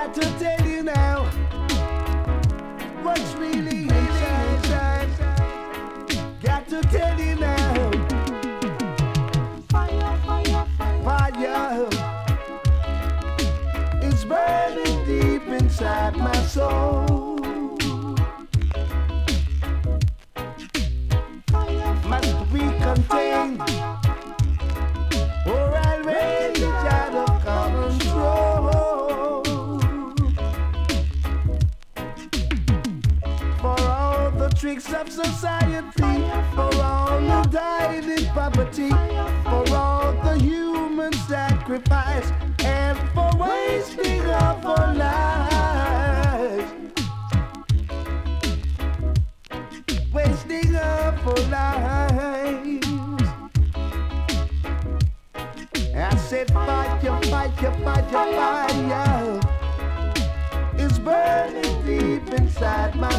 got to tell you now what's really inside. Got to tell you now. Fire, fire, fire. Fire is burning deep inside my soul. Must be contained, or I'll rage out of control. For all the tricks of society, for all who died in poverty, for all the human sacrifice, and for wasting of our lives. Wasting up our lives. I said fire, fire, fire, fire is burning deep inside my